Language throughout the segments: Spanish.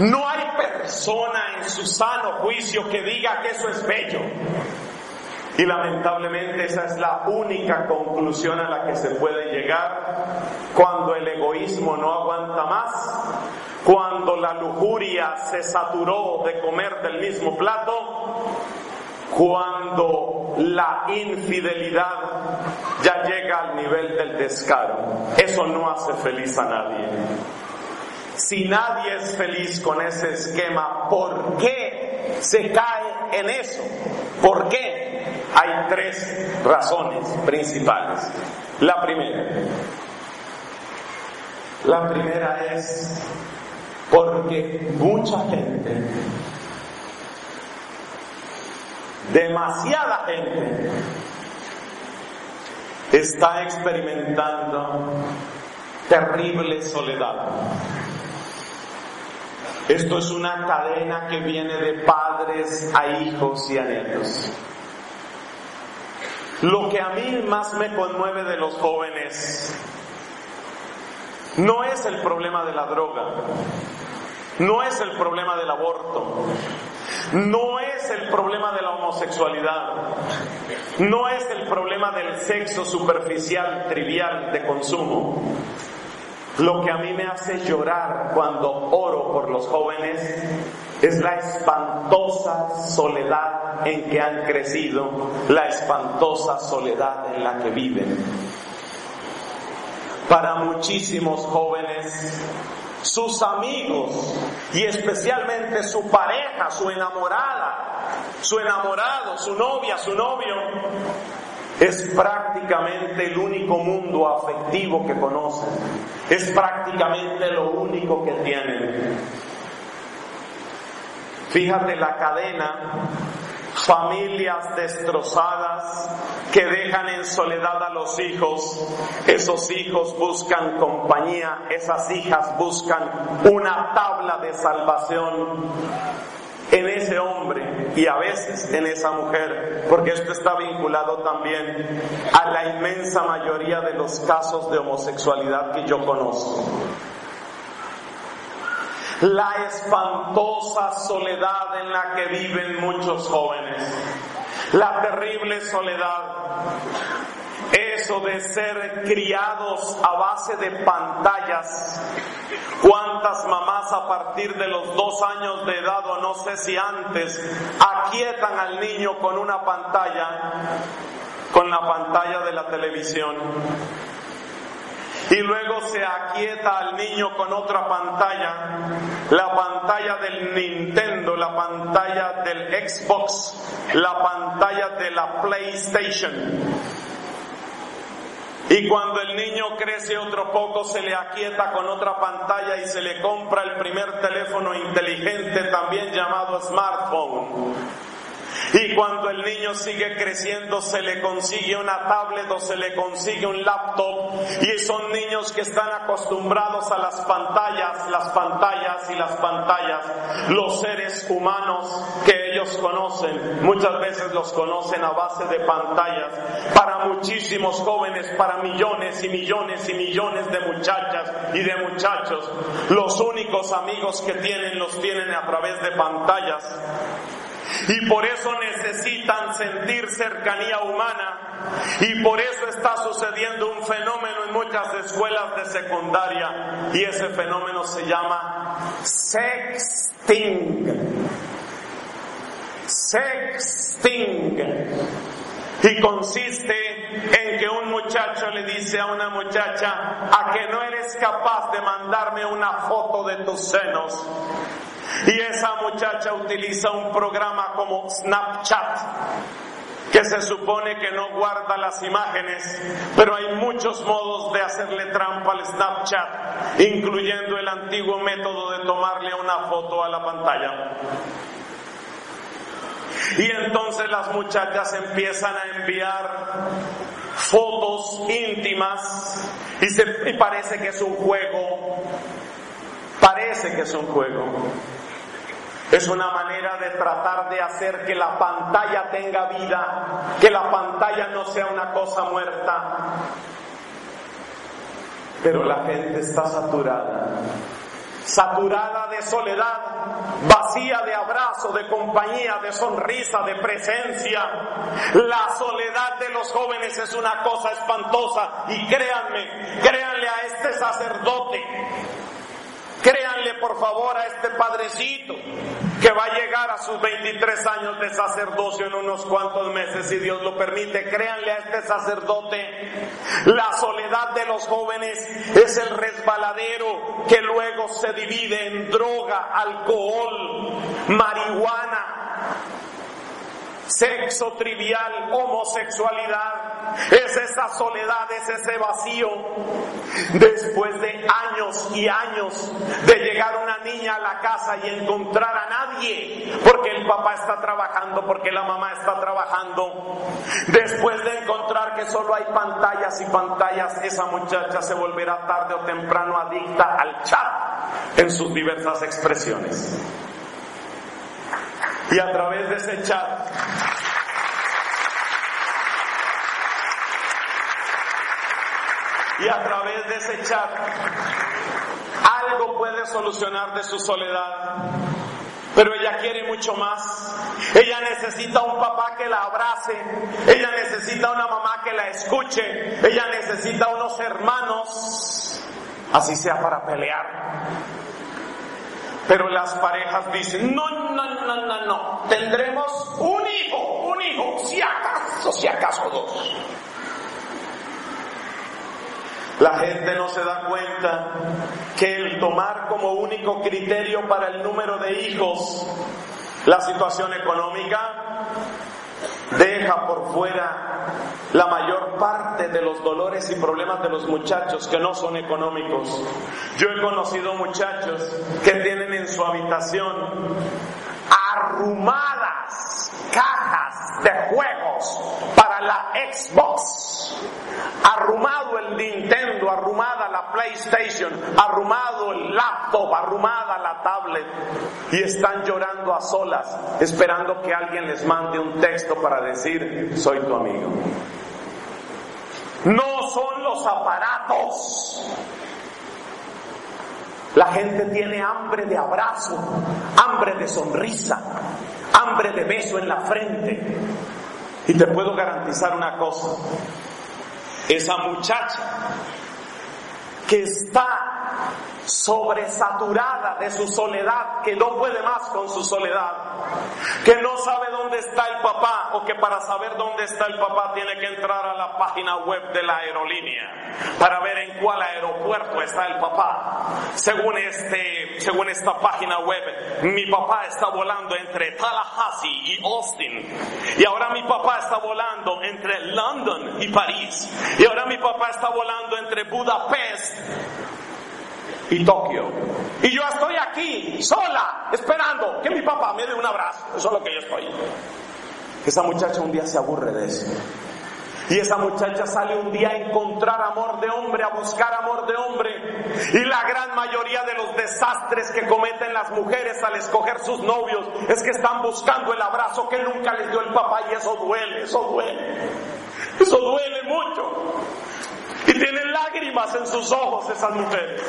No hay persona en su sano juicio que diga que eso es bello. Y lamentablemente esa es la única conclusión a la que se puede llegar cuando el egoísmo no aguanta más, cuando la lujuria se saturó de comer del mismo plato, cuando la infidelidad ya llega al nivel del descaro. Eso no hace feliz a nadie. Si nadie es feliz con ese esquema, ¿por qué se cae en eso? ¿Por qué? Hay 3 razones principales. La primera es porque mucha gente, demasiada gente, está experimentando terrible soledad. Esto es una cadena que viene de padres a hijos y a nietos. Lo que a mí más me conmueve de los jóvenes no es el problema de la droga, no es el problema del aborto, no es el problema de la homosexualidad, no es el problema del sexo superficial, trivial, de consumo. Lo que a mí me hace llorar cuando oro por los jóvenes es la espantosa soledad en que han crecido, la espantosa soledad en la que viven. Para muchísimos jóvenes, sus amigos y especialmente su pareja, su enamorada, su enamorado, su novia, su novio, es prácticamente el único mundo afectivo que conocen. Es prácticamente lo único que tienen. Fíjate la cadena: familias destrozadas que dejan en soledad a los hijos. Esos hijos buscan compañía, esas hijas buscan una tabla de salvación en ese hombre y a veces en esa mujer, porque esto está vinculado también a la inmensa mayoría de los casos de homosexualidad que yo conozco. La espantosa soledad en la que viven muchos jóvenes, la terrible soledad, eso de ser criados a base de pantallas. ¿Cuántas mamás a partir de los 2 años de edad, o no sé si antes, aquietan al niño con una pantalla, con la pantalla de la televisión? Y luego se aquieta al niño con otra pantalla, la pantalla del Nintendo, la pantalla del Xbox, la pantalla de la PlayStation. Y cuando el niño crece otro poco, se le aquieta con otra pantalla y se le compra el primer teléfono inteligente, también llamado smartphone. Y cuando el niño sigue creciendo, se le consigue una tablet o se le consigue un laptop, y son niños que están acostumbrados a las pantallas. Los seres humanos que ellos conocen, muchas veces los conocen a base de pantallas. Para muchísimos jóvenes, para millones y millones y millones de muchachas y de muchachos, los únicos amigos que tienen los tienen a través de pantallas. Y por eso necesitan sentir cercanía humana, y por eso está sucediendo un fenómeno en muchas escuelas de secundaria, y ese fenómeno se llama sexting. Y consiste en que un muchacho le dice a una muchacha: ¿a que no eres capaz de mandarme una foto de tus senos? Y esa muchacha utiliza un programa como Snapchat, que se supone que no guarda las imágenes, pero hay muchos modos de hacerle trampa al Snapchat, incluyendo el antiguo método de tomarle una foto a la pantalla. Y entonces las muchachas empiezan a enviar fotos íntimas y parece que es un juego. Es una manera de tratar de hacer que la pantalla tenga vida, que la pantalla no sea una cosa muerta. Pero la gente está saturada. saturada de soledad, vacía de abrazo, de compañía, de sonrisa, de presencia. La soledad de los jóvenes es una cosa espantosa, y créanle a este sacerdote, créanle por favor a este padrecito que va a llegar a sus 23 años de sacerdocio en unos cuantos meses, si Dios lo permite. Créanle a este sacerdote, la soledad de los jóvenes es el resbaladero que luego se divide en droga, alcohol, marihuana, sexo trivial, homosexualidad. Es esa soledad, es ese vacío. Después de años y años de llegar una niña a la casa y encontrar a nadie, porque el papá está trabajando, porque la mamá está trabajando, después de encontrar que solo hay pantallas y pantallas, esa muchacha se volverá tarde o temprano adicta al chat en sus diversas expresiones. Y a través de ese chat, algo puede solucionar de su soledad, pero ella quiere mucho más. Ella necesita un papá que la abrace, ella necesita una mamá que la escuche, ella necesita unos hermanos, así sea para pelear. Pero las parejas dicen, no, tendremos un hijo, si acaso dos. La gente no se da cuenta que el tomar como único criterio para el número de hijos la situación económica deja por fuera la mayor parte de los dolores y problemas de los muchachos que no son económicos. Yo he conocido muchachos que tienen en su habitación arrumadas cajas de juegos para la Xbox, arrumado el Nintendo, arrumada la PlayStation, arrumado el laptop, arrumada la tablet, y están llorando a solas, esperando que alguien les mande un texto para decir, soy tu amigo. No son los aparatos. La gente tiene hambre de abrazo, hambre de sonrisa, hambre de beso en la frente. Y te puedo garantizar una cosa, esa muchacha que está sobresaturada de su soledad, que no puede más con su soledad, que no sabe dónde está el papá, o que para saber dónde está el papá tiene que entrar a la página web de la aerolínea para ver en cuál aeropuerto está el papá. Según esta página web, mi papá está volando entre Tallahassee y Austin, y ahora mi papá está volando entre London y París, y ahora mi papá está volando entre Budapest y Tokio, y yo estoy aquí sola esperando que mi papá me dé un abrazo. Eso es lo que yo estoy. Esa muchacha un día se aburre de eso, y esa muchacha sale un día a encontrar amor de hombre, a buscar amor de hombre. Y la gran mayoría de los desastres que cometen las mujeres al escoger sus novios es que están buscando el abrazo que nunca les dio el papá, y eso duele mucho. Y tienen lágrimas en sus ojos esas mujeres.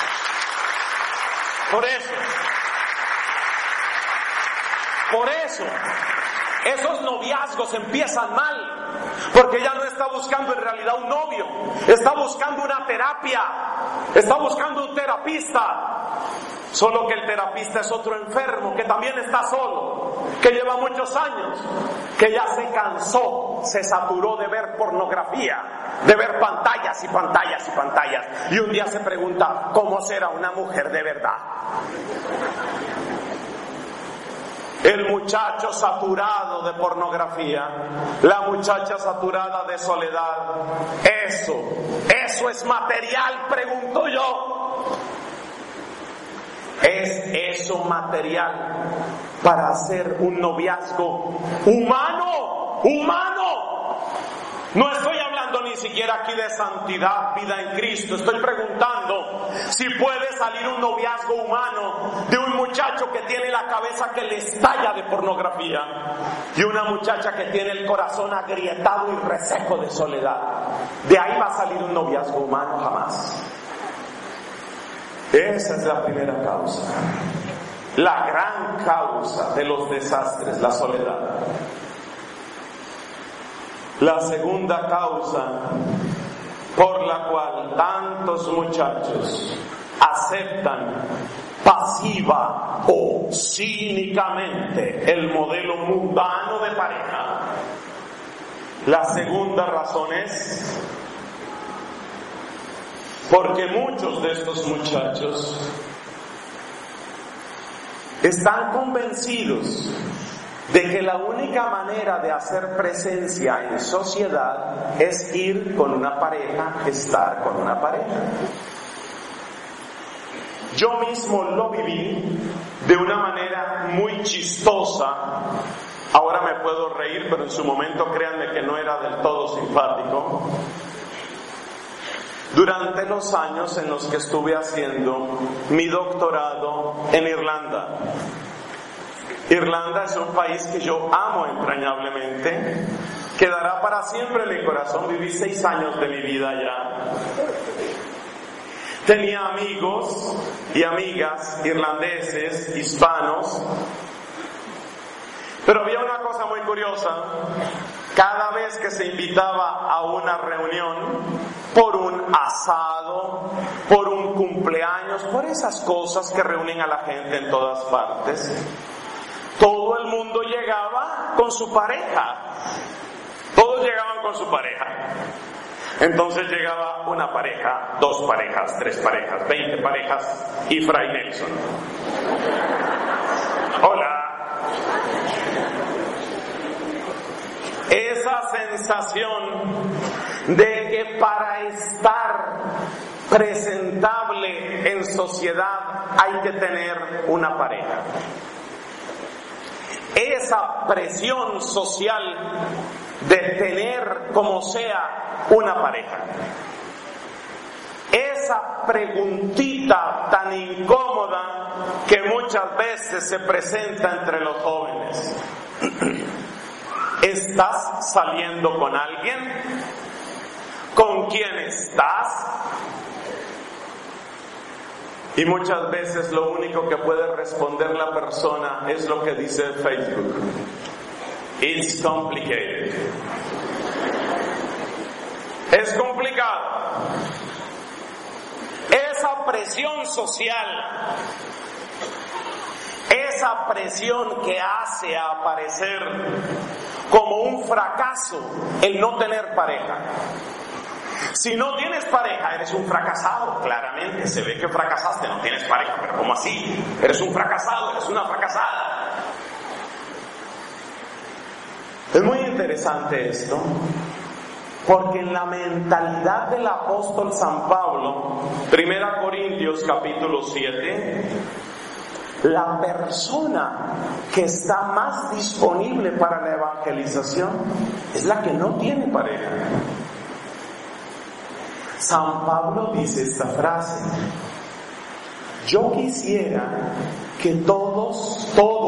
Por eso, esos noviazgos empiezan mal, porque ella no está buscando en realidad un novio, está buscando una terapia, está buscando un terapista. Solo que el terapista es otro enfermo que también está solo, que lleva muchos años, que ya se cansó, se saturó de ver pornografía, de ver pantallas y pantallas y pantallas, y un día se pregunta, ¿cómo será una mujer de verdad? El muchacho saturado de pornografía, la muchacha saturada de soledad, eso es material, pregunto yo. ¿Es eso material para hacer un noviazgo humano? No estoy hablando ni siquiera aquí de santidad, vida en Cristo. Estoy preguntando si puede salir un noviazgo humano de un muchacho que tiene la cabeza que le estalla de pornografía y una muchacha que tiene el corazón agrietado y reseco de soledad. ¿De ahí va a salir un noviazgo humano? Jamás. Esa es la primera causa. La gran causa de los desastres, la soledad. La segunda causa por la cual tantos muchachos aceptan pasiva o cínicamente el modelo mundano de pareja. La segunda razón es porque muchos de estos muchachos están convencidos de que la única manera de hacer presencia en sociedad es ir con una pareja, estar con una pareja. Yo mismo lo viví de una manera muy chistosa. Ahora me puedo reír, pero en su momento créanme que no era del todo simpático. Durante los años en los que estuve haciendo mi doctorado en Irlanda. Irlanda es un país que yo amo entrañablemente, quedará para siempre en mi corazón. Viví 6 años de mi vida allá. Tenía amigos y amigas irlandeses, hispanos, pero había una cosa muy curiosa. Cada vez que se invitaba a una reunión, por un asado, por un cumpleaños, por esas cosas que reúnen a la gente en todas partes, todo el mundo llegaba con su pareja. Todos llegaban con su pareja. Entonces llegaba una pareja, 2 parejas, 3 parejas, 20 parejas y Fray Nelson. Hola. Esa sensación de que para estar presentable en sociedad hay que tener una pareja. Esa presión social de tener como sea una pareja. Esa preguntita tan incómoda que muchas veces se presenta entre los jóvenes. ¿Estás saliendo con alguien? ¿Con quién estás? Y muchas veces lo único que puede responder la persona es lo que dice Facebook. It's complicated. Es complicado. Esa presión social, esa presión que hace aparecer como un fracaso el no tener pareja. Si no tienes pareja, eres un fracasado, claramente, se ve que fracasaste, no tienes pareja, pero ¿cómo así? Eres un fracasado, eres una fracasada. Es muy interesante esto, porque en la mentalidad del apóstol San Pablo, 1 Corintios capítulo 7, la persona que está más disponible para la evangelización es la que no tiene pareja. San Pablo dice esta frase: yo quisiera que todos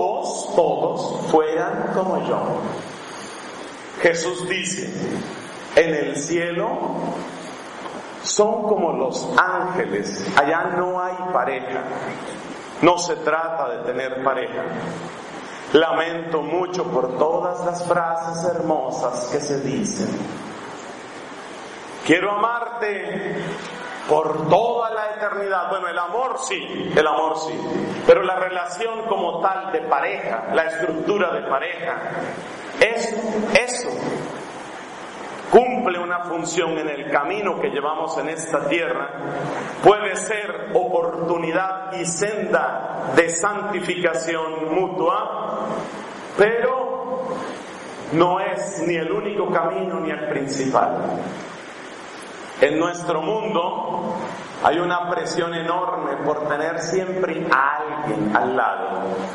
fueran como yo. Jesús dice, en el cielo son como los ángeles, allá no hay pareja, no se trata de tener pareja. Lamento mucho por todas las frases hermosas que se dicen. Quiero amarte por toda la eternidad. Bueno, el amor sí, pero la relación como tal de pareja, la estructura de pareja, eso cumple una función en el camino que llevamos en esta tierra. Puede ser oportunidad y senda de santificación mutua, pero no es ni el único camino ni el principal. En nuestro mundo hay una presión enorme por tener siempre a alguien al lado.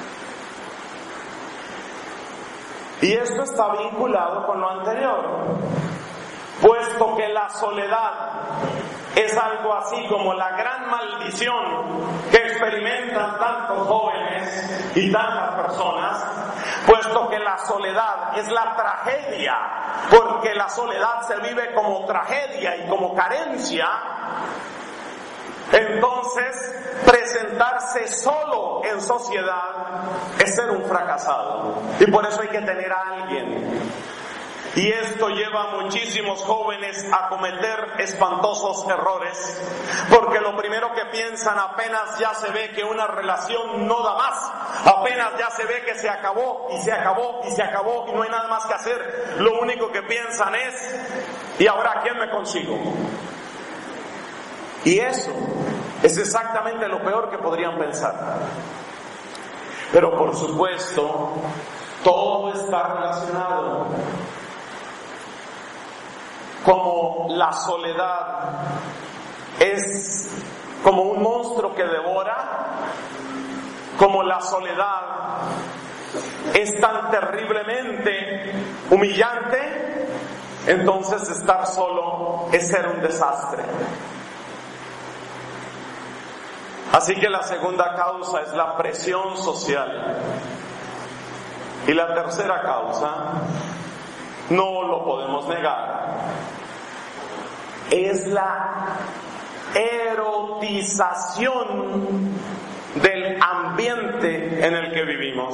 Y esto está vinculado con lo anterior, puesto que la soledad es algo así como la gran maldición que experimentan tantos jóvenes y tantas personas, puesto que la soledad es la tragedia, porque la soledad se vive como tragedia y como carencia. Entonces, presentarse solo en sociedad es ser un fracasado. Y por eso hay que tener a alguien. Y esto lleva a muchísimos jóvenes a cometer espantosos errores, porque lo primero que piensan apenas ya se ve que una relación no da más, apenas ya se ve que se acabó y se acabó y se acabó y no hay nada más que hacer, lo único que piensan es, ¿y ahora a quién me consigo? Y eso es exactamente lo peor que podrían pensar. Pero por supuesto, todo está relacionado. Como la soledad es como un monstruo que devora, como la soledad es tan terriblemente humillante, entonces estar solo es ser un desastre. Así que la segunda causa es la presión social. Y la tercera causa, no lo podemos negar, es la erotización del ambiente en el que vivimos.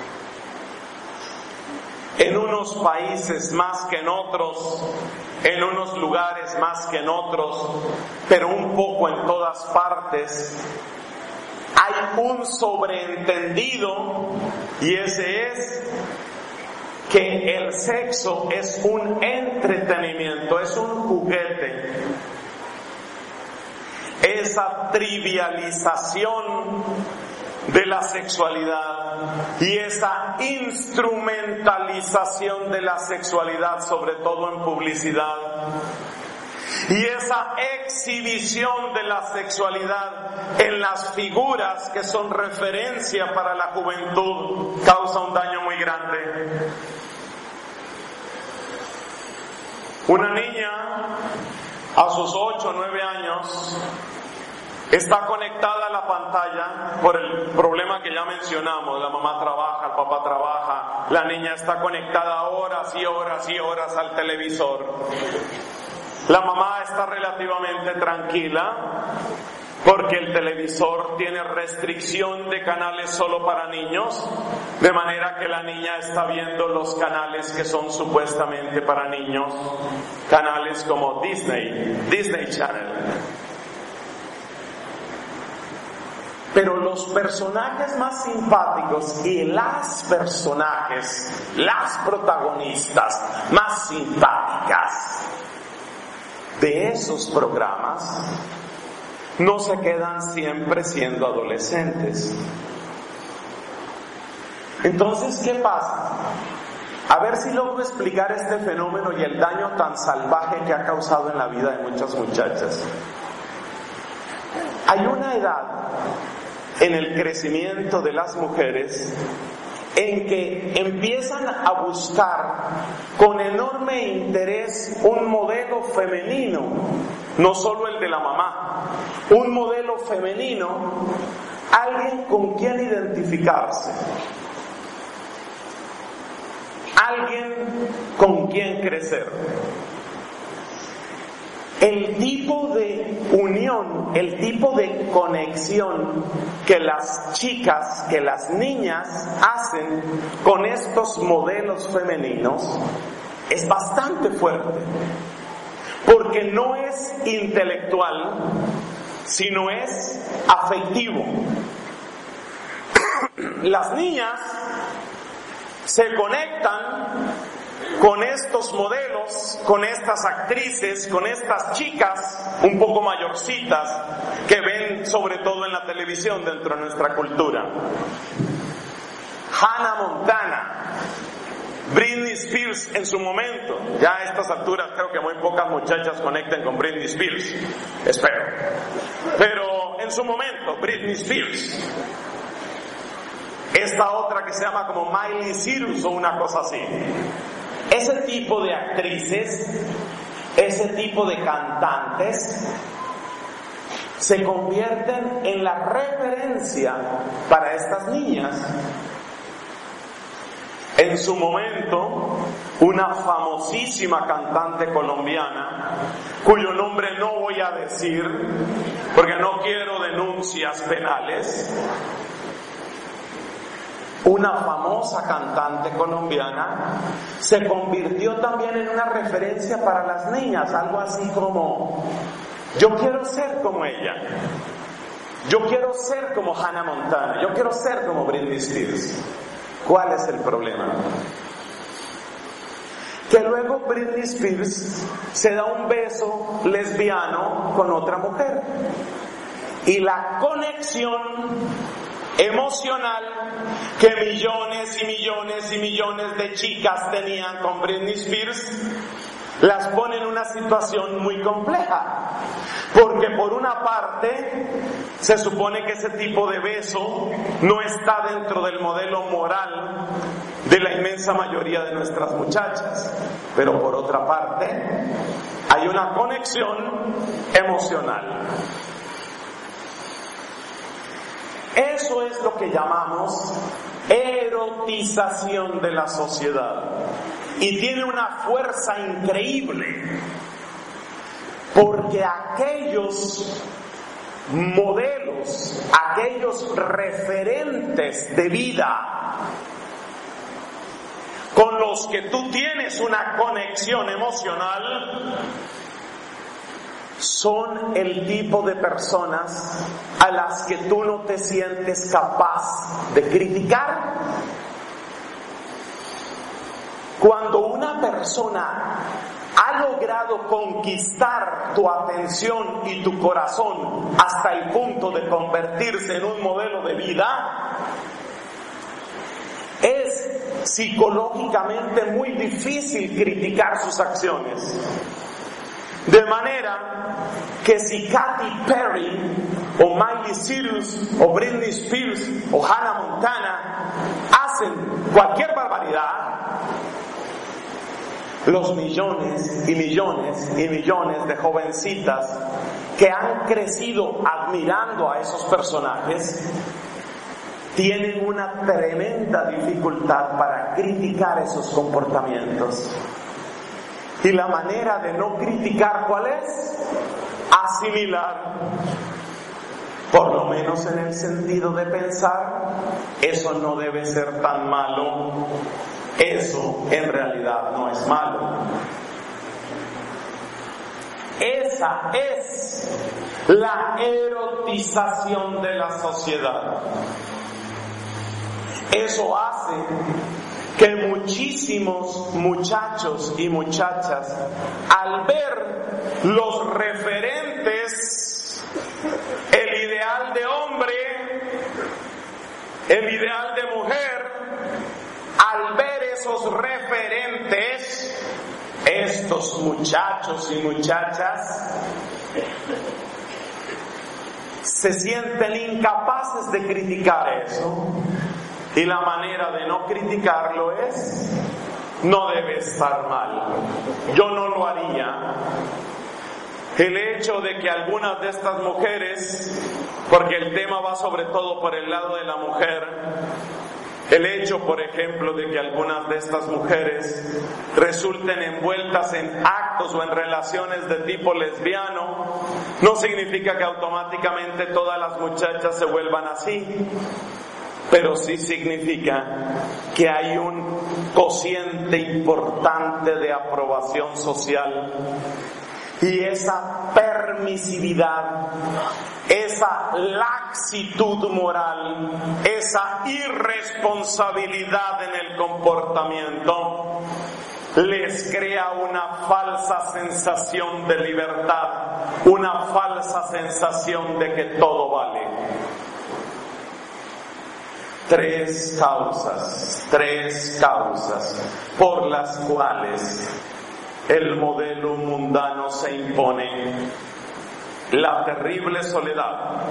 En unos países más que en otros, en unos lugares más que en otros, pero un poco en todas partes, hay un sobreentendido, y ese es que el sexo es un entretenimiento, es un juguete. Esa trivialización de la sexualidad y esa instrumentalización de la sexualidad, sobre todo en publicidad, y esa exhibición de la sexualidad en las figuras que son referencia para la juventud, causa un daño muy grande. Una niña a sus 8 o 9 años está conectada a la pantalla por el problema que ya mencionamos. La mamá trabaja, el papá trabaja, la niña está conectada horas y horas y horas al televisor. La mamá está relativamente tranquila porque el televisor tiene restricción de canales solo para niños, de manera que la niña está viendo los canales que son supuestamente para niños, canales como Disney Channel. Pero los personajes más simpáticos y las protagonistas más simpáticas de esos programas no se quedan siempre siendo adolescentes. Entonces, ¿qué pasa? A ver si logro explicar este fenómeno y el daño tan salvaje que ha causado en la vida de muchas muchachas. Hay una edad en el crecimiento de las mujeres en que empiezan a buscar con enorme interés un modelo femenino, no solo el de la mamá, un modelo femenino, alguien con quien identificarse, alguien con quien crecer. El tipo de unión, el tipo de conexión que las chicas, que las niñas hacen con estos modelos femeninos es bastante fuerte, porque no es intelectual, sino es afectivo. Las niñas se conectan con estos modelos, con estas actrices, con estas chicas un poco mayorcitas que ven sobre todo en la televisión dentro de nuestra cultura. Hannah Montana, Britney Spears en su momento. Ya a estas alturas creo que muy pocas muchachas conecten con Britney Spears, espero. Pero en su momento, Britney Spears. Esta otra que se llama como Miley Cyrus o una cosa así. Ese tipo de actrices, ese tipo de cantantes se convierten en la referencia para estas niñas. En su momento, una famosísima cantante colombiana, cuyo nombre no voy a decir, porque no quiero denuncias penales, una famosa cantante colombiana se convirtió también en una referencia para las niñas, algo así como: yo quiero ser como ella, yo quiero ser como Hannah Montana, yo quiero ser como Britney Spears. ¿Cuál es el problema? Que luego Britney Spears se da un beso lesbiano con otra mujer y la conexión emocional que millones y millones y millones de chicas tenían con Britney Spears las pone en una situación muy compleja, porque por una parte se supone que ese tipo de beso no está dentro del modelo moral de la inmensa mayoría de nuestras muchachas, pero por otra parte hay una conexión emocional. Eso es lo que llamamos erotización de la sociedad. Y tiene una fuerza increíble, porque aquellos modelos, aquellos referentes de vida con los que tú tienes una conexión emocional, son el tipo de personas a las que tú no te sientes capaz de criticar. Cuando una persona ha logrado conquistar tu atención y tu corazón hasta el punto de convertirse en un modelo de vida, es psicológicamente muy difícil criticar sus acciones. De manera que si Katy Perry o Miley Cyrus o Britney Spears o Hannah Montana hacen cualquier barbaridad, los millones y millones y millones de jovencitas que han crecido admirando a esos personajes tienen una tremenda dificultad para criticar esos comportamientos. Y la manera de no criticar, ¿cuál es? Asimilar. Por lo menos en el sentido de pensar, eso no debe ser tan malo. Eso en realidad no es malo. Esa es la erotización de la sociedad. Eso hace que muchísimos muchachos y muchachas, al ver los referentes, el ideal de hombre, el ideal de mujer, al ver esos referentes, estos muchachos y muchachas se sienten incapaces de criticar eso. Y la manera de no criticarlo es: no debe estar mal, yo no lo haría. El hecho de que algunas de estas mujeres, porque el tema va sobre todo por el lado de la mujer, el hecho, por ejemplo, de que algunas de estas mujeres resulten envueltas en actos o en relaciones de tipo lesbiano, no significa que automáticamente todas las muchachas se vuelvan así. Pero sí significa que hay un cociente importante de aprobación social, y esa permisividad, esa laxitud moral, esa irresponsabilidad en el comportamiento les crea una falsa sensación de libertad, una falsa sensación de que todo vale. Tres causas por las cuales el modelo mundano se impone: la terrible soledad,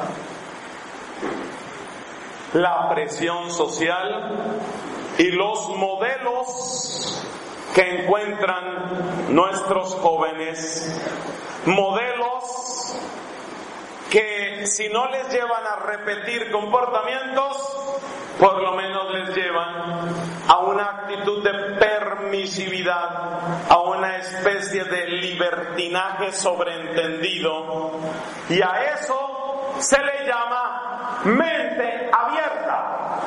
la presión social y los modelos que encuentran nuestros jóvenes, modelos que si no les llevan a repetir comportamientos, por lo menos les llevan a una actitud de permisividad, a una especie de libertinaje sobreentendido, y a eso se le llama mente abierta.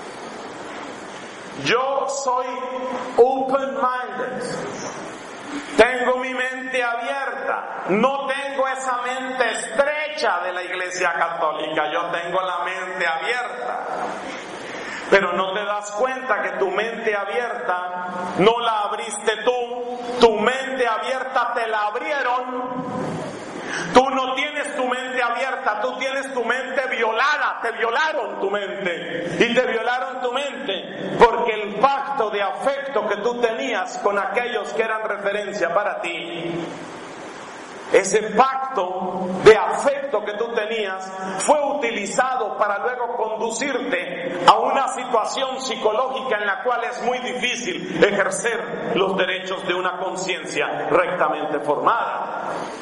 Yo soy open-minded. Tengo mi mente abierta. No tengo esa mente estrecha de la Iglesia Católica. Yo tengo la mente abierta. Pero no te das cuenta que tu mente abierta no la abriste tú. Tu mente abierta te la abrieron. Tú no tienes tu mente abierta, tú tienes tu mente violada. Te violaron tu mente. Y te violaron tu mente porque el pacto de afecto que tú tenías con aquellos que eran referencia para ti, ese pacto de afecto que tú tenías fue utilizado para luego conducirte a una situación psicológica en la cual es muy difícil ejercer los derechos de una conciencia rectamente formada.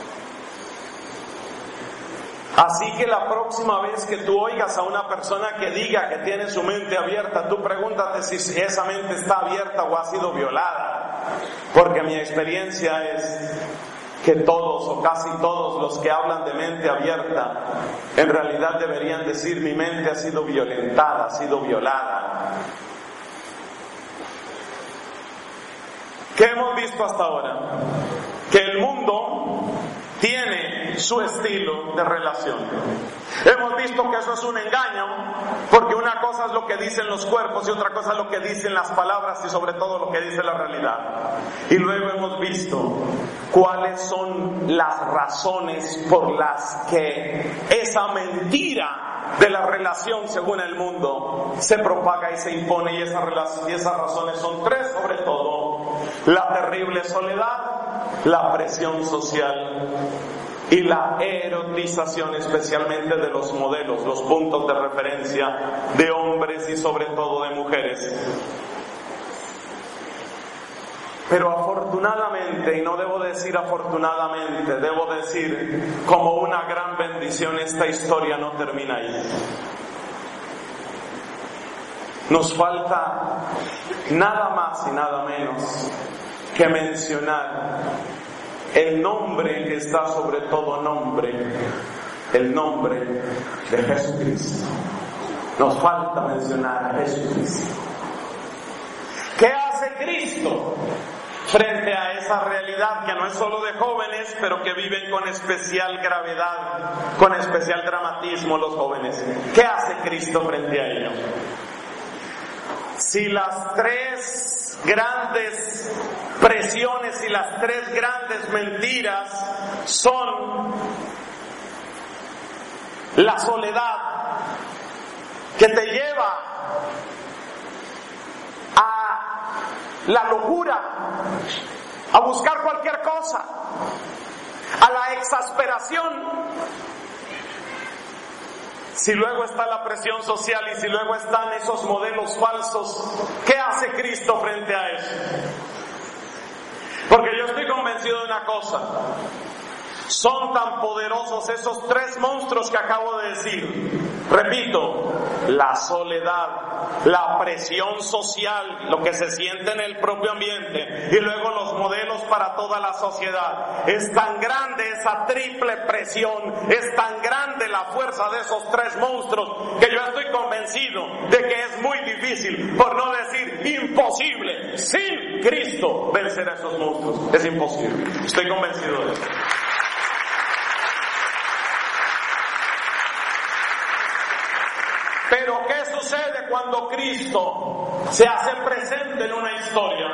Así que la próxima vez que tú oigas a una persona que diga que tiene su mente abierta, tú pregúntate si esa mente está abierta o ha sido violada. Porque mi experiencia es que todos o casi todos los que hablan de mente abierta, en realidad deberían decir: mi mente ha sido violentada, ha sido violada. ¿Qué hemos visto hasta ahora? Que el mundo tiene su estilo de relación. Hemos visto que eso es un engaño, porque una cosa es lo que dicen los cuerpos y otra cosa es lo que dicen las palabras y sobre todo lo que dice la realidad. Y luego hemos visto cuáles son las razones por las que esa mentira de la relación según el mundo se propaga y se impone, y esas razones son tres sobre todo: la terrible soledad, la presión social y la erotización, especialmente de los modelos, los puntos de referencia de hombres y sobre todo de mujeres. Pero afortunadamente, y no debo decir afortunadamente, debo decir como una gran bendición, esta historia no termina ahí. Nos falta nada más y nada menos que mencionar el nombre que está sobre todo nombre, el nombre de Jesucristo. Nos falta mencionar a Jesucristo. ¿Qué hace Cristo frente a esa realidad que no es solo de jóvenes, pero que viven con especial gravedad, con especial dramatismo los jóvenes? ¿Qué hace Cristo frente a ello? Si las tres grandes presiones y las tres grandes mentiras son la soledad, que te lleva a la locura, a buscar cualquier cosa, a la exasperación. Si luego está la presión social y si luego están esos modelos falsos, ¿qué hace Cristo frente a eso? Porque yo estoy convencido de una cosa: son tan poderosos esos tres monstruos que acabo de decir. Repito, la soledad, la presión social, lo que se siente en el propio ambiente, y luego los modelos para toda la sociedad. Es tan grande esa triple presión, es tan grande la fuerza de esos tres monstruos, que yo estoy convencido de que es muy difícil, por no decir imposible, sin Cristo vencer a esos monstruos. Es imposible. Estoy convencido de eso. Pero ¿qué sucede cuando Cristo se hace presente en una historia?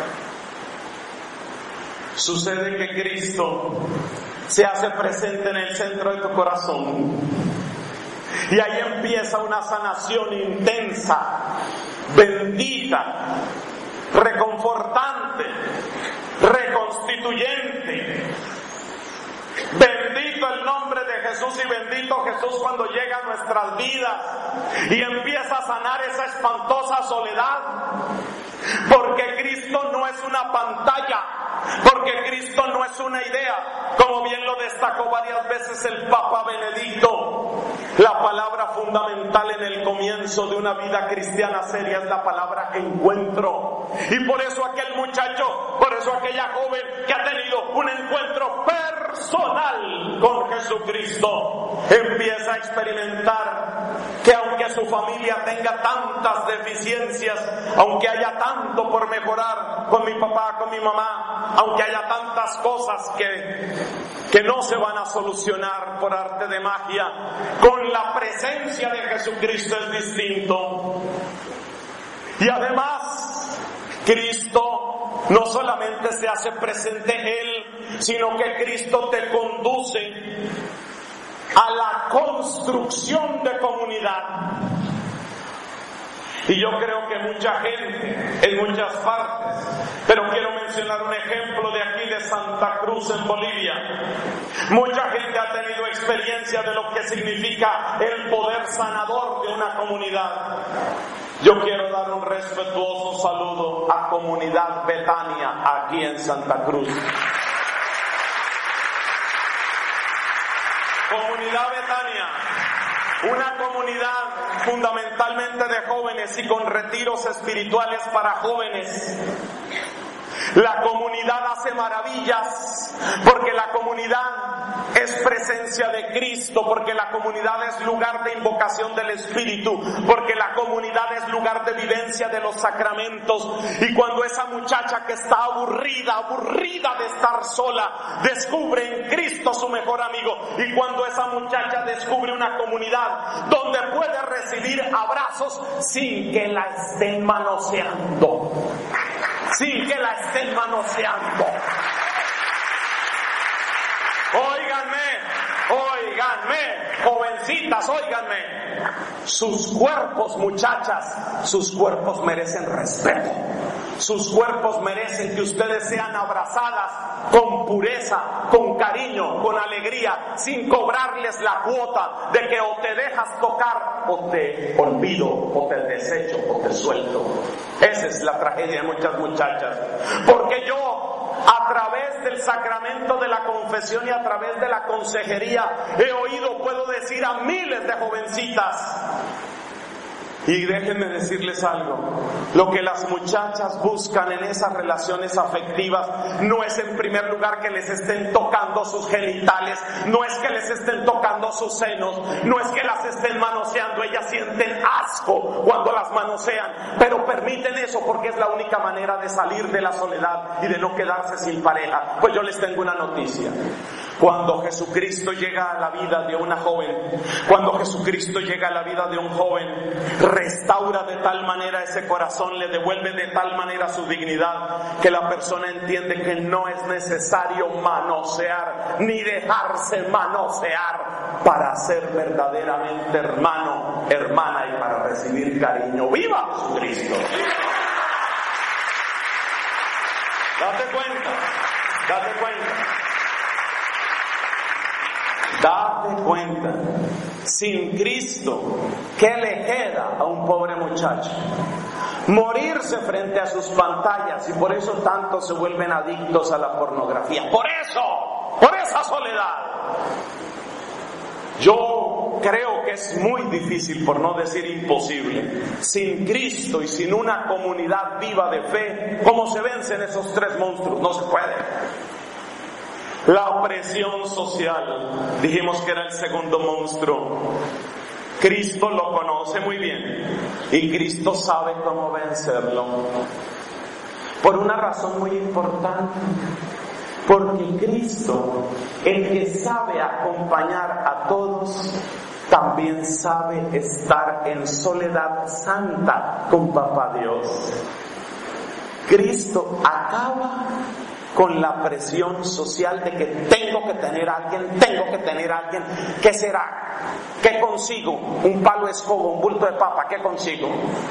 Sucede que Cristo se hace presente en el centro de tu corazón. Y ahí empieza una sanación intensa, bendita, reconfortante, reconstituyente. Bendito el nombre de Jesús, y bendito Jesús cuando llega a nuestras vidas y empieza a sanar esa espantosa soledad. Porque Cristo no es una pantalla, porque Cristo no es una idea, como bien lo destacó varias veces el Papa Benedicto. La palabra fundamental en el comienzo de una vida cristiana seria es la palabra encuentro. Y por eso aquel muchacho, por eso aquella joven que ha tenido un encuentro personal personal con Jesucristo, empieza a experimentar que aunque su familia tenga tantas deficiencias, aunque haya tanto por mejorar con mi papá, con mi mamá, aunque haya tantas cosas que no se van a solucionar por arte de magia, con la presencia de Jesucristo es distinto. Y además, Cristo no solamente se hace presente Él, sino que Cristo te conduce a la construcción de comunidad. Y yo creo que mucha gente, en muchas partes, pero quiero mencionar un ejemplo de aquí de Santa Cruz en Bolivia. Mucha gente ha tenido experiencia de lo que significa el poder sanador de una comunidad. Yo quiero dar un respetuoso saludo a Comunidad Betania aquí en Santa Cruz. Comunidad Betania, una comunidad fundamentalmente de jóvenes y con retiros espirituales para jóvenes. La comunidad hace maravillas porque la comunidad es presencia de Cristo, porque la comunidad es lugar de invocación del Espíritu, porque la comunidad es lugar de vivencia de los sacramentos. Y cuando esa muchacha que está aburrida de estar sola, descubre en Cristo su mejor amigo, y cuando esa muchacha descubre una comunidad donde puede recibir abrazos sin que la estén manoseando, Óiganme, jovencitas, óiganme. Sus cuerpos, muchachas, sus cuerpos merecen respeto. Sus cuerpos merecen que ustedes sean abrazadas con pureza, con cariño, con alegría, sin cobrarles la cuota de que o te dejas tocar o te olvido, o te desecho, o te suelto. Esa es la tragedia de muchas muchachas. Porque yo, a través del sacramento de la confesión y a través de la consejería, he oído, puedo decir, a miles de jovencitas. Y déjenme decirles algo, lo que las muchachas buscan en esas relaciones afectivas no es en primer lugar que les estén tocando sus genitales, no es que les estén tocando sus senos, no es que las estén manoseando. Ellas sienten asco cuando las manosean, pero permiten eso porque es la única manera de salir de la soledad y de no quedarse sin pareja. Pues yo les tengo una noticia. Cuando Jesucristo llega a la vida de una joven, cuando Jesucristo llega a la vida de un joven, restaura de tal manera ese corazón, le devuelve de tal manera su dignidad, que la persona entiende que no es necesario manosear, ni dejarse manosear para ser verdaderamente hermano, hermana y para recibir cariño. ¡Viva Jesucristo! Date cuenta. Date cuenta, sin Cristo, ¿qué le queda a un pobre muchacho? Morirse frente a sus pantallas, y por eso tantos se vuelven adictos a la pornografía. Por esa soledad. Yo creo que es muy difícil, por no decir imposible, sin Cristo y sin una comunidad viva de fe, ¿cómo se vencen esos tres monstruos? No se puede. La opresión social, dijimos que era el segundo monstruo. Cristo lo conoce muy bien y Cristo sabe cómo vencerlo. Por una razón muy importante, porque Cristo, el que sabe acompañar a todos, también sabe estar en soledad santa con Papá Dios. Cristo acaba con la presión social de que tengo que tener a alguien. ¿Qué será? ¿Qué consigo? Un palo de escoba, un bulto de papa, ¿qué consigo?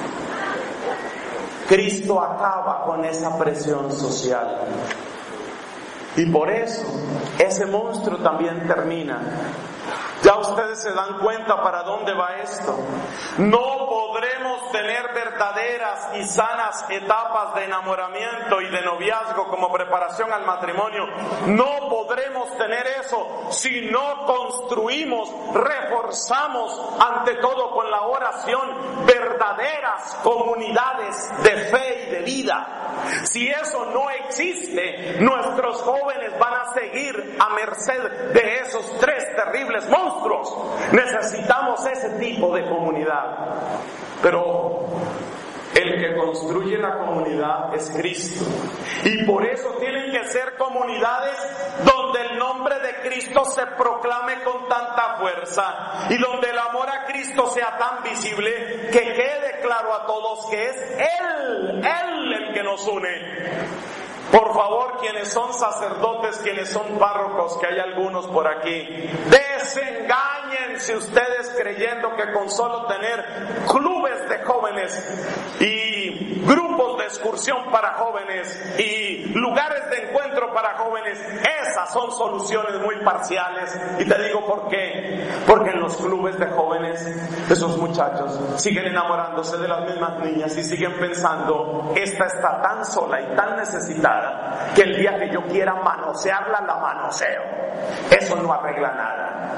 Cristo acaba con esa presión social. Y por eso ese monstruo también termina. Ya ustedes se dan cuenta para dónde va esto. No podremos tener verdaderas y sanas etapas de enamoramiento y de noviazgo como preparación al matrimonio. No podremos tener eso si no construimos, reforzamos ante todo con la oración verdaderas comunidades de fe y de vida. Si eso no existe, nuestros jóvenes van a seguir a merced de esos tres terribles monstruos. Necesitamos ese tipo de comunidad. Pero el que construye la comunidad es Cristo. Y por eso tienen que ser comunidades donde el nombre de Cristo se proclame con tanta fuerza y donde el amor a Cristo sea tan visible que quede claro a todos que es Él el que nos une. Por favor, quienes son sacerdotes, quienes son párrocos, que hay algunos por aquí, desengáñense ustedes creyendo que con solo tener clubes de jóvenes y grupos de excursión para jóvenes y lugares de encuentro para jóvenes, esas son soluciones muy parciales. Y te digo por qué. Porque en los clubes de jóvenes, esos muchachos siguen enamorándose de las mismas niñas y siguen pensando, esta está tan sola y tan necesitada que el día que yo quiera manosearla, la manoseo. Eso no arregla nada.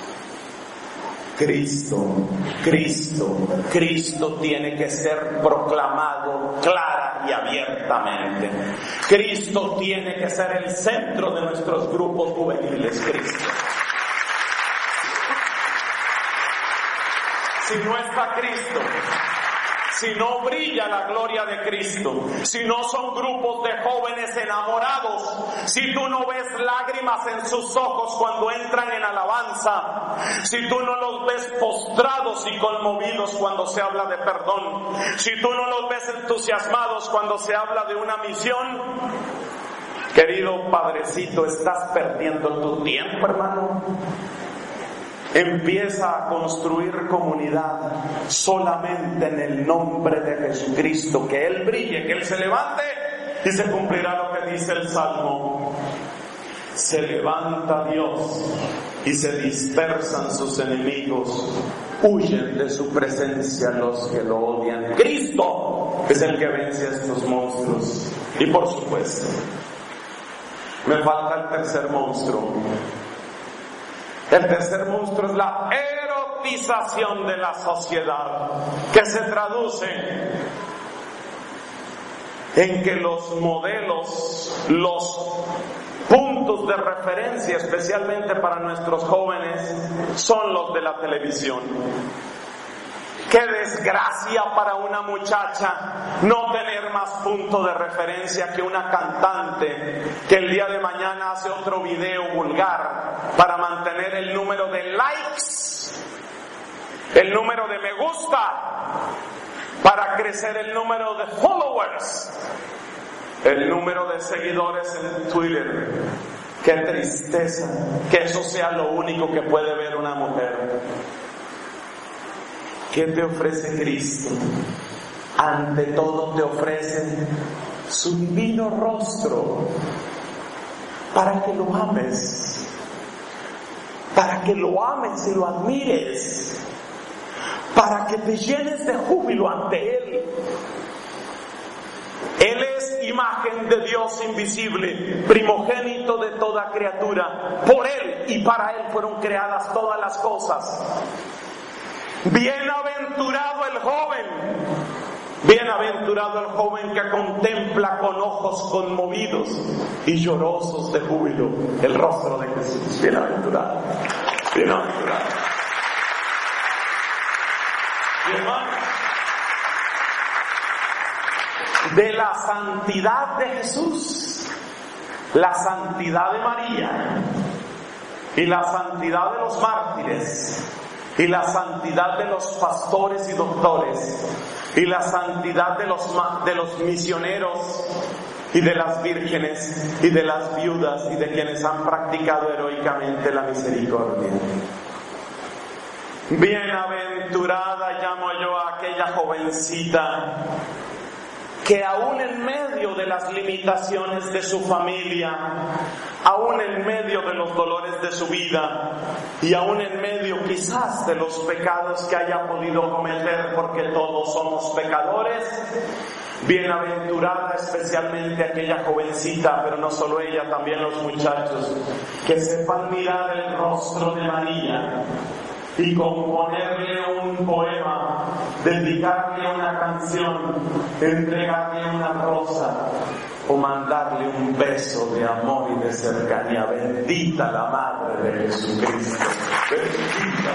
Cristo tiene que ser proclamado clara y abiertamente. Cristo tiene que ser el centro de nuestros grupos juveniles. Cristo. Si no está Cristo, si no brilla la gloria de Cristo, si no son grupos de jóvenes enamorados, si tú no ves lágrimas en sus ojos cuando entran en alabanza, si tú no los ves postrados y conmovidos cuando se habla de perdón, si tú no los ves entusiasmados cuando se habla de una misión, querido padrecito, estás perdiendo tu tiempo, hermano. Empieza a construir comunidad solamente en el nombre de Jesucristo, que Él brille, que Él se levante y se cumplirá lo que dice el Salmo. Se levanta Dios y se dispersan sus enemigos, huyen de su presencia los que lo odian. Cristo es el que vence a estos monstruos. Y por supuesto, me falta el tercer monstruo. El tercer monstruo es la erotización de la sociedad, que se traduce en que los modelos, los puntos de referencia, especialmente para nuestros jóvenes, son los de la televisión. ¡Qué desgracia para una muchacha no tener más punto de referencia que una cantante que el día de mañana hace otro video vulgar para mantener el número de likes, el número de me gusta, para crecer el número de followers, el número de seguidores en Twitter? ¡Qué tristeza que eso sea lo único que puede ver una mujer! ¿Qué te ofrece Cristo? Ante todo te ofrece su divino rostro para que lo ames, y lo admires, para que te llenes de júbilo ante Él. Él es imagen de Dios invisible, primogénito de toda criatura. Por Él y para Él fueron creadas todas las cosas. Bienaventurado el joven que contempla con ojos conmovidos y llorosos de júbilo el rostro de Jesús. Bienaventurado. Y hermano, de la santidad de Jesús, la santidad de María y la santidad de los mártires y la santidad de los pastores y doctores y la santidad de los misioneros y de las vírgenes y de las viudas y de quienes han practicado heroicamente la misericordia. Bienaventurada llamo yo a aquella jovencita que aún en medio de las limitaciones de su familia, aún en medio de los dolores de su vida y aún en medio quizás de los pecados que haya podido cometer, porque todos somos pecadores, bienaventurada especialmente aquella jovencita, pero no solo ella, también los muchachos, que sepan mirar el rostro de María y componerle un poema, dedicarle una canción, entregarle una rosa o mandarle un beso de amor y de cercanía. Bendita la Madre de Jesucristo. Bendita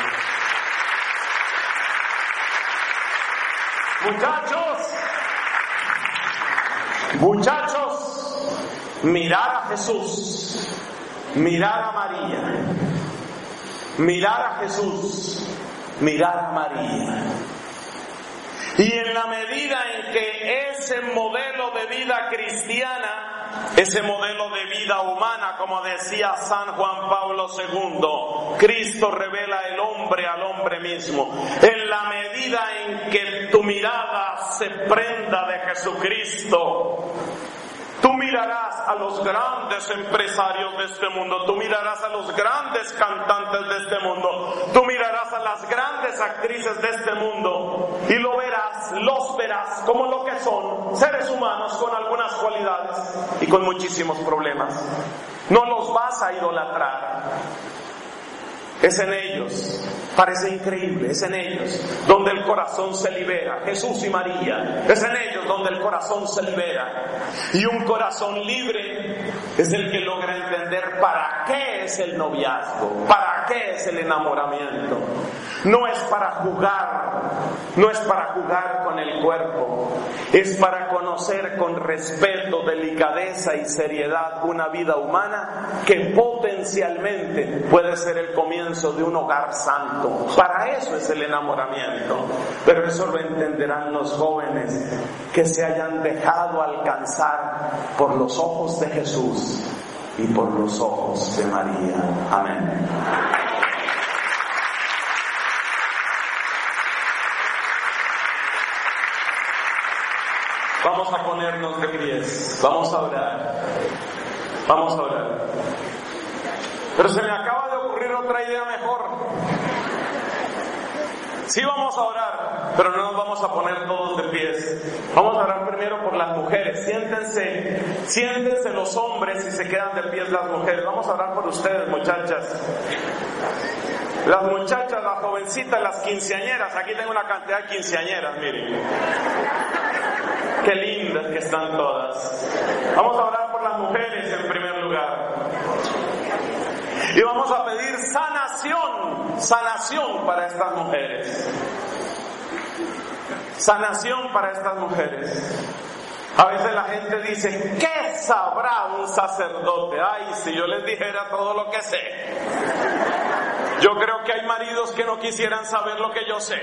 María. Muchachos, mirar a Jesús, mirar a María, mirar a Jesús, mirar a María. Y en la medida en que ese modelo de vida cristiana, ese modelo de vida humana, como decía San Juan Pablo II, Cristo revela el hombre al hombre mismo. En la medida en que tu mirada se prenda de Jesucristo, tú mirarás a los grandes empresarios de este mundo, tú mirarás a los grandes cantantes de este mundo, tú mirarás a las grandes actrices de este mundo y los verás como lo que son, seres humanos con algunas cualidades y con muchísimos problemas. No los vas a idolatrar. Es en ellos, parece increíble, es en ellos donde el corazón se libera. Jesús y María, es en ellos donde el corazón se libera. Y un corazón libre es el que logra entender para qué es el noviazgo, para qué es el enamoramiento. No es para jugar, no es para jugar con el cuerpo, es para conocer con respeto, delicadeza y seriedad una vida humana que potencialmente puede ser el comienzo de un hogar santo. Para eso es el enamoramiento. Pero eso lo entenderán los jóvenes que se hayan dejado alcanzar por los ojos de Jesús y por los ojos de María. Amén. Vamos a ponernos de pies, vamos a orar, vamos a orar. Pero se me acaba de ocurrir otra idea mejor. Sí vamos a orar, pero no nos vamos a poner todos de pies. Vamos a orar primero por las mujeres. Siéntense los hombres y se quedan de pies las mujeres. Vamos a orar por ustedes, muchachas. Las muchachas, las jovencitas, las quinceañeras. Aquí tengo una cantidad de quinceañeras, miren. Qué lindas que están todas. Vamos a orar por las mujeres en primer lugar. Y vamos a pedir sanación para estas mujeres. Sanación para estas mujeres. A veces la gente dice, ¿qué sabrá un sacerdote? Ay, si yo les dijera todo lo que sé. Yo creo que hay maridos que no quisieran saber lo que yo sé.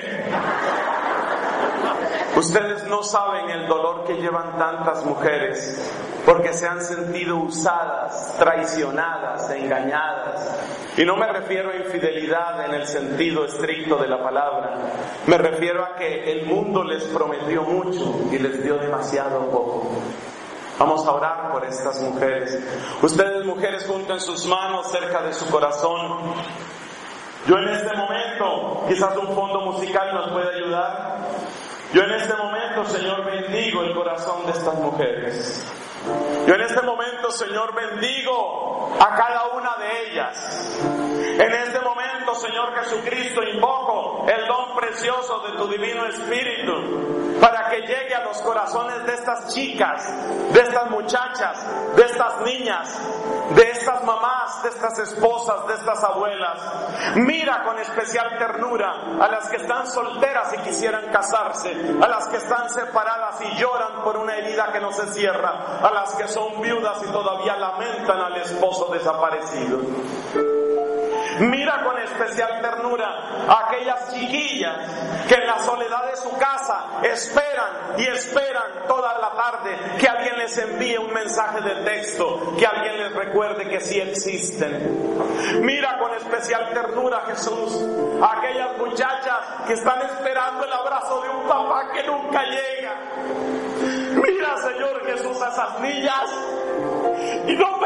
Ustedes no saben el dolor que llevan tantas mujeres porque se han sentido usadas, traicionadas, engañadas. Y no me refiero a infidelidad en el sentido estricto de la palabra. Me refiero a que el mundo les prometió mucho y les dio demasiado poco. Vamos a orar por estas mujeres. Ustedes, mujeres, junten sus manos cerca de su corazón. Yo en este momento, quizás un fondo musical nos puede ayudar. Yo en este momento, Señor, bendigo el corazón de estas mujeres. Yo en este momento, Señor, bendigo a cada una de ellas. En este momento, Señor Jesucristo, invoco el don precioso de tu Divino Espíritu para que llegue a los corazones de estas chicas, de estas muchachas, de estas niñas, de estas mamás, de estas esposas, de estas abuelas. Mira con especial ternura a las que están solteras y quisieran casarse, a las que están separadas y lloran por una herida que no se cierra, a las que son viudas y todavía lamentan al esposo desaparecido. Mira con especial ternura a aquellas chiquillas que en la soledad de su casa esperan y esperan toda la tarde que alguien les envíe un mensaje de texto, que alguien les recuerde que sí existen. Mira con especial ternura, Jesús, a aquellas muchachas que están esperando el abrazo de un papá que nunca llega. esas niñas y no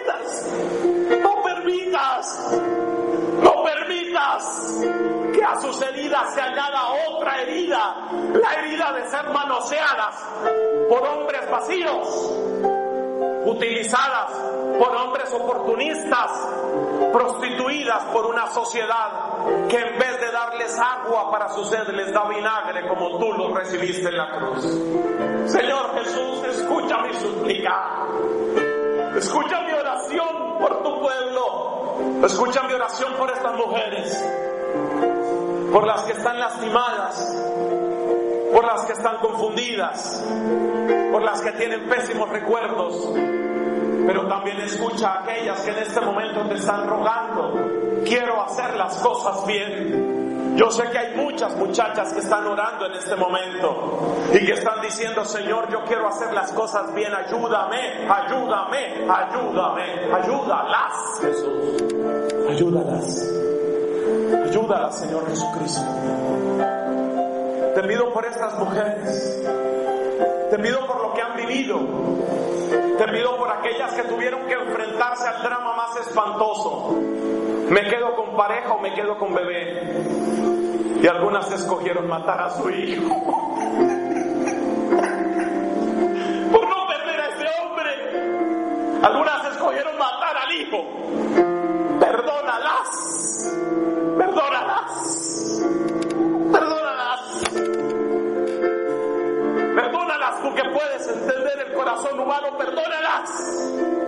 permitas que a sus heridas se añada otra herida, la herida de ser manoseadas por hombres vacíos, utilizadas por hombres oportunistas, prostituidas por una sociedad que en vez de darles agua para su sed les da vinagre como tú lo recibiste en la cruz. Señor Jesús, escucha mi súplica, escucha mi oración por tu pueblo, escucha mi oración por estas mujeres, por las que están lastimadas, por las que están confundidas, por las que tienen pésimos recuerdos, pero también escucha a aquellas que en este momento te están rogando: quiero hacer las cosas bien. Yo sé que hay muchas muchachas que están orando en este momento y que están diciendo: Señor, yo quiero hacer las cosas bien, ayúdame, ayúdalas, Jesús, ayúdalas, Señor Jesucristo. Te pido por estas mujeres, te pido por lo que han vivido, te pido por aquellas que tuvieron que enfrentarse al drama más espantoso: me quedo con pareja o me quedo con bebé. Y algunas escogieron matar a su hijo por no perder a ese hombre. Algunas escogieron matar al hijo. Perdónalas, tú que puedes entender el corazón humano, perdónalas.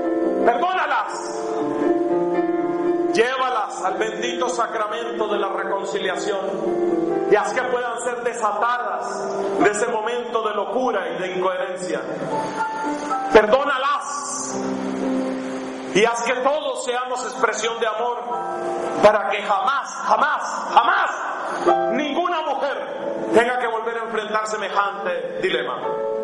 Llévalas al bendito sacramento de la reconciliación y haz que puedan ser desatadas de ese momento de locura y de incoherencia. Perdónalas y haz que todos seamos expresión de amor, para que jamás ninguna mujer tenga que volver a enfrentar semejante dilema.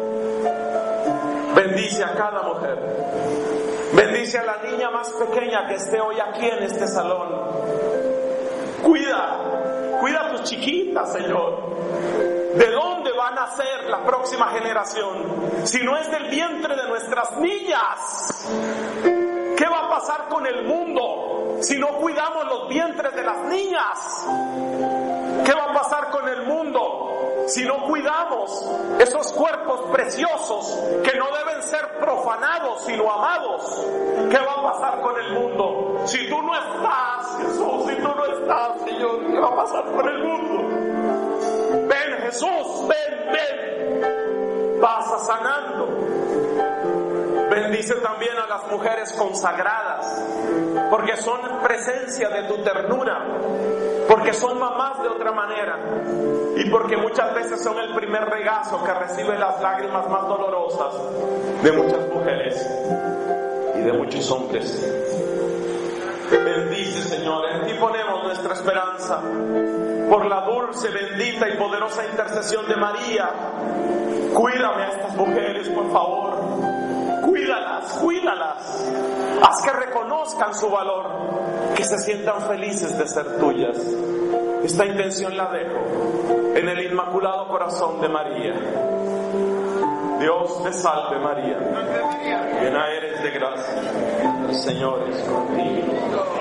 Bendice a cada mujer. Bendice a la niña más pequeña que esté hoy aquí en este salón. Cuida a tus chiquitas, Señor. ¿De dónde van a ser la próxima generación si no es del vientre de nuestras niñas? ¿Qué va a pasar con el mundo si no cuidamos los vientres de las niñas? ¿Qué va a pasar con el mundo si no cuidamos esos cuerpos preciosos que no deben ser profanados sino amados? ¿Qué va a pasar con el mundo si tú no estás, Jesús? Si tú no estás, Señor, ¿qué va a pasar con el mundo? Ven, Jesús, ven, pasa sanando. Bendice también a las mujeres consagradas, porque son presencia de tu ternura, porque son mamás de otra manera y porque muchas veces son el primer regazo que recibe las lágrimas más dolorosas de muchas mujeres y de muchos hombres. Bendice, Señor, en ti ponemos nuestra esperanza. Por la dulce, bendita y poderosa intercesión de María, cuídame a estas mujeres, por favor. Cuídalas. Haz que reconozcan su valor, que se sientan felices de ser tuyas. Esta intención la dejo en el Inmaculado Corazón de María. Dios te salve, María, llena eres de gracia, el Señor es contigo.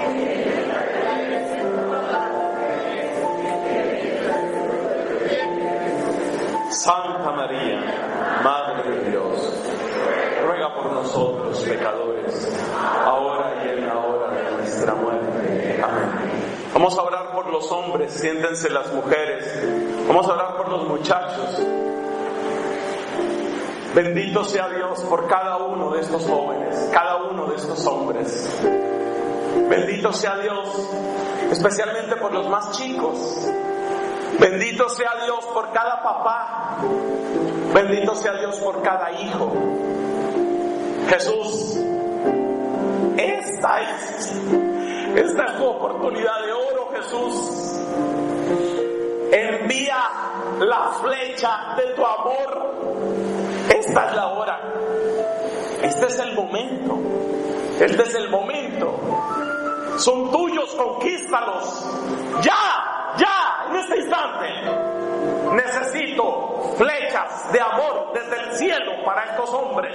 Santa María, Madre de Dios, ruega por nosotros pecadores, ahora y en la hora de nuestra muerte. Amén. Vamos a orar por los hombres, siéntense las mujeres. Vamos a orar por los muchachos. Bendito sea Dios por cada uno de estos jóvenes, cada uno de estos hombres. Bendito sea Dios, especialmente por los más chicos. Bendito sea Dios por cada papá. Bendito sea Dios por cada hijo. Jesús, esta es tu oportunidad de oro, Jesús. Envía la flecha de tu amor. Esta es la hora. Este es el momento. Este es el momento. Son tuyos, conquístalos. Ya, en este instante. Necesito flechas de amor desde el cielo para estos hombres.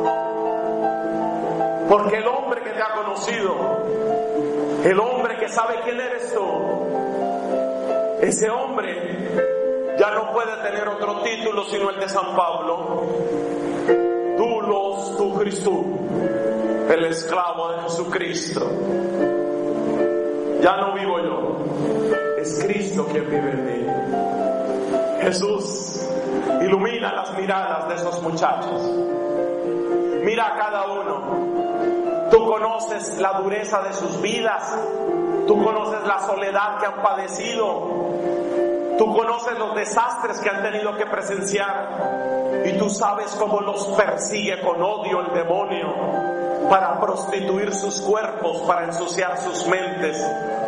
Porque el hombre que te ha conocido, el hombre que sabe quién eres tú, ese hombre ya no puede tener otro título sino el de San Pablo. Doulos tu Christou, el esclavo de Jesucristo. Ya no vivo yo, es Cristo quien vive en mí. Jesús ilumina las miradas de esos muchachos. Mira a cada uno. Tú conoces la dureza de sus vidas. Tú conoces la soledad que han padecido. Tú conoces los desastres que han tenido que presenciar. Y tú sabes cómo los persigue con odio el demonio para prostituir sus cuerpos, para ensuciar sus mentes.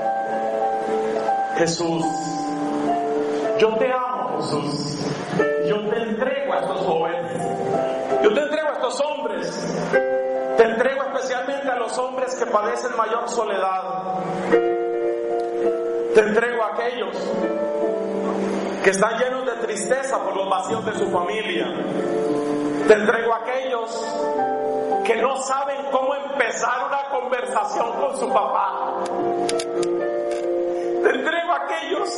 Jesús, yo te amo, Jesús. Yo te entrego a estos jóvenes. Yo te entrego a estos hombres. Te entrego especialmente a los hombres que padecen mayor soledad. Te entrego a aquellos que están llenos de tristeza por los vacíos de su familia. Te entrego a aquellos que no saben cómo empezar una conversación con su papá. Te entrego a aquellos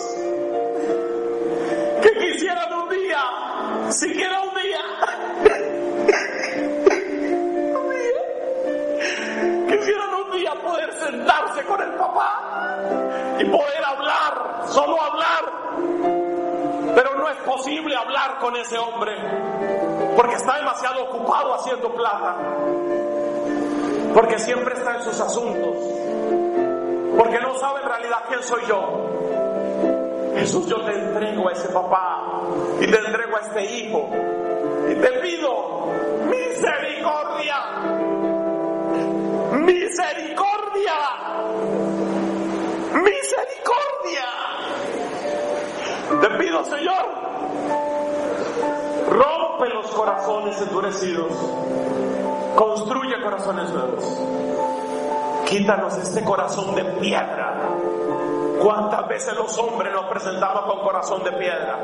que quisieran un día, siquiera un día, quisieran un día poder sentarse con el papá y poder hablar, solo hablar. Pero no es posible hablar con ese hombre porque está demasiado ocupado haciendo plata, porque siempre está en sus asuntos, porque no sabe en realidad quién soy yo. Jesús, yo te entrego a ese papá y te entrego a este hijo y te pido misericordia, misericordia, misericordia. Te pido, Señor, rompe los corazones endurecidos, construye corazones nuevos. Quítanos este corazón de piedra. ¿Cuántas veces los hombres nos presentamos con corazón de piedra?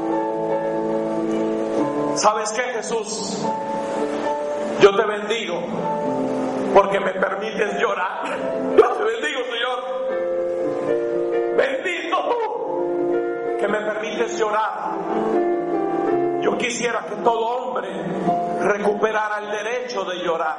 ¿Sabes qué, Jesús? Yo te bendigo porque me permites llorar. Yo te bendigo, Señor. Bendito tú que me permites llorar. Yo quisiera que todo hombre recuperara el derecho de llorar,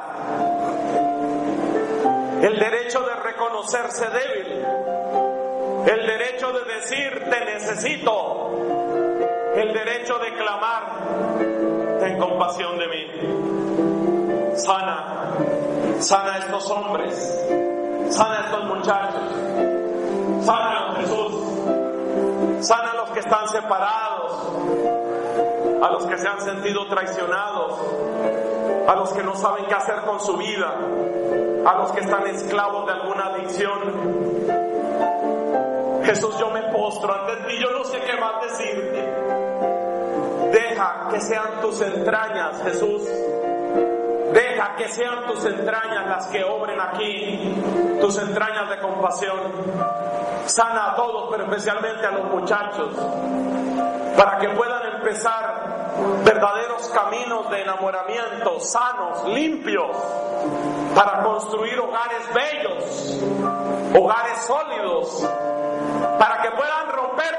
el derecho de reconocerse débil, el derecho de decir te necesito, el derecho de clamar ten compasión de mí. Sana a estos hombres, sana a estos muchachos, sana a Jesús, sana a los que están separados, a los que se han sentido traicionados, a los que no saben qué hacer con su vida, a los que están esclavos de alguna adicción. Jesús, yo me postro ante ti, yo no sé qué más decirte. Deja que sean tus entrañas, Jesús. Deja que sean tus entrañas las que obren aquí, tus entrañas de compasión. Sana a todos, pero especialmente a los muchachos, para que puedan empezar verdaderos caminos de enamoramiento, sanos, limpios, para construir hogares bellos, hogares sólidos, para que puedan romper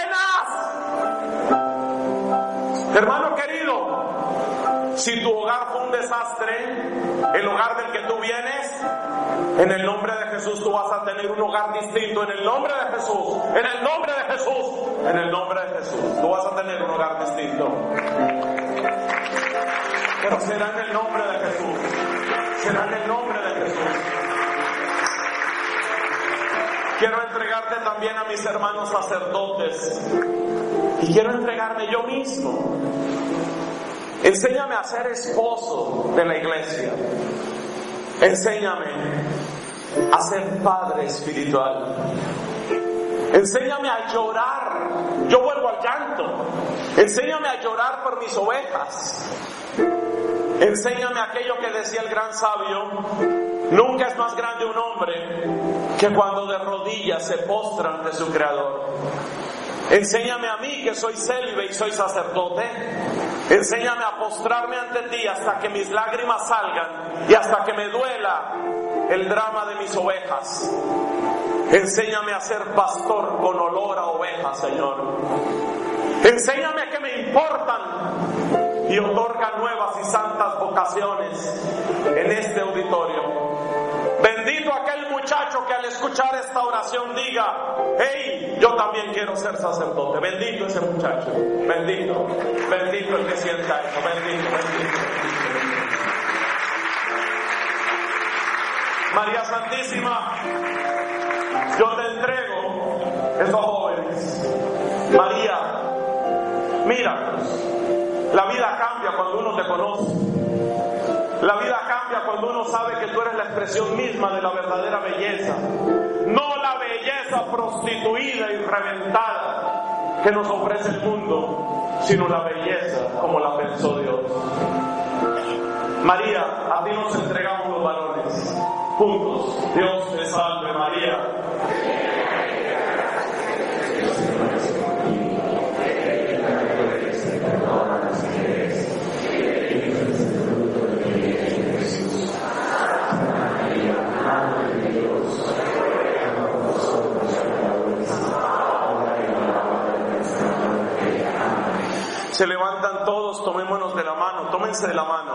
cadenas. Hermano querido, si tu hogar fue un desastre, el hogar del que tú vienes, en el nombre de Jesús tú vas a tener un hogar distinto. En el nombre de Jesús, en el nombre de Jesús, en el nombre de Jesús, tú vas a tener un hogar distinto. Pero será en el nombre de Jesús, será en el nombre de Jesús. Quiero entregarte también a mis hermanos sacerdotes y quiero entregarme yo mismo. Enséñame a ser esposo de la iglesia. Enséñame a ser padre espiritual. Enséñame a llorar. Yo vuelvo al llanto. Enséñame a llorar por mis ovejas. Enséñame aquello que decía el gran sabio: nunca es más grande un hombre que cuando de rodillas se postra ante su Creador. Enséñame a mí que soy célibe y soy sacerdote. Enséñame a postrarme ante ti hasta que mis lágrimas salgan y hasta que me duela el drama de mis ovejas. Enséñame a ser pastor con olor a ovejas, Señor. Enséñame que me importan y otorga nuevas y santas vocaciones en este auditorio. Bendito aquel muchacho que al escuchar esta oración diga: hey, yo también quiero ser sacerdote. Bendito ese muchacho. Bendito, bendito el que sienta eso. Bendito, bendito. María Santísima, yo te entrego estos jóvenes. María, míralos. La vida cambia cuando uno te conoce. La vida cambia cuando uno sabe que tú eres la expresión misma de la verdadera belleza. No la belleza prostituida y reventada que nos ofrece el mundo, sino la belleza como la pensó Dios. María, a ti nos entregamos los varones. Juntos, Dios te salve María. Se levantan todos, tomémonos de la mano, tómense de la mano.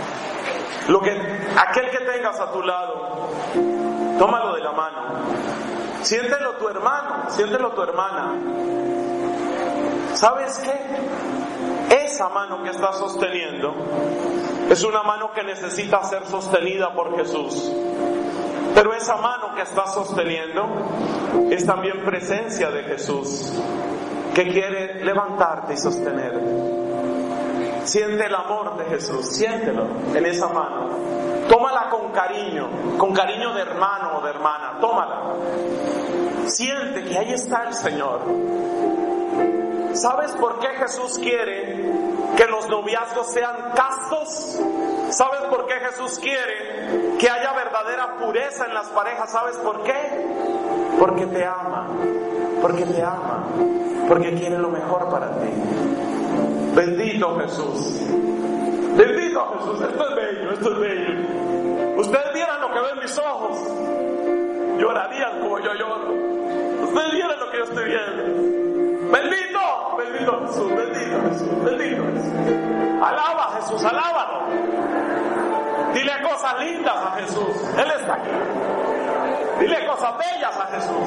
Aquel que tengas a tu lado, tómalo de la mano. Siéntelo tu hermano, siéntelo tu hermana. ¿Sabes qué? Esa mano que estás sosteniendo es una mano que necesita ser sostenida por Jesús. Pero esa mano que estás sosteniendo es también presencia de Jesús, que quiere levantarte y sostener. Siente el amor de Jesús, siéntelo en esa mano. Tómala con cariño de hermano o de hermana, tómala. Siente que ahí está el Señor. ¿Sabes por qué Jesús quiere que los noviazgos sean castos? ¿Sabes por qué Jesús quiere que haya verdadera pureza en las parejas? ¿Sabes por qué? Porque te ama, porque te ama, porque quiere lo mejor para ti. Bendito Jesús, bendito Jesús. Esto es bello, esto es bello. Ustedes vieran lo que ven mis ojos, llorarían como yo lloro. Ustedes vieran lo que yo estoy viendo. Bendito, bendito Jesús, bendito Jesús, bendito Jesús. Alaba a Jesús, alábalo. Dile cosas lindas a Jesús, Él está aquí. Dile cosas bellas a Jesús.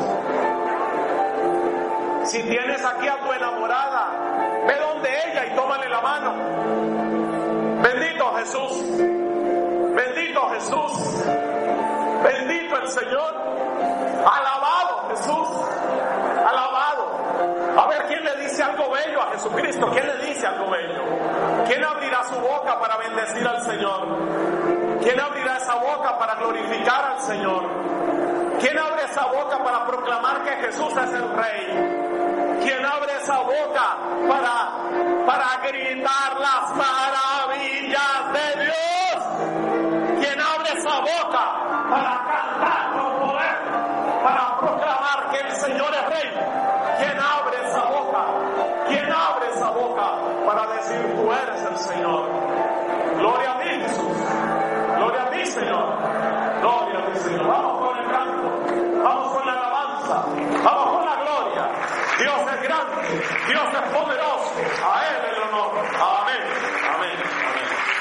Si tienes aquí a tu enamorada, ve donde ella y tómale la mano. Bendito Jesús, bendito Jesús, bendito el Señor. Alabado Jesús, alabado. A ver, ¿quién le dice algo bello a Jesucristo? ¿Quién le dice algo bello? ¿Quién abrirá su boca para bendecir al Señor? ¿Quién abrirá esa boca para glorificar al Señor? ¿Quién abre esa boca para proclamar que Jesús es el Rey? ¿Quién abre esa boca para gritar las maravillas de Dios? ¿Quién abre esa boca para cantar con poder, para proclamar que el Señor es Rey? ¿Quién abre esa boca? ¿Quién abre esa boca para decir tú eres el Señor? Gloria a ti, Jesús. Gloria a ti, Señor. Gloria a ti, Señor. Vamos con el canto, vamos con la alabanza, vamos con la gloria. Dios es grande, Dios es poderoso, a Él el honor. Amén, amén, amén.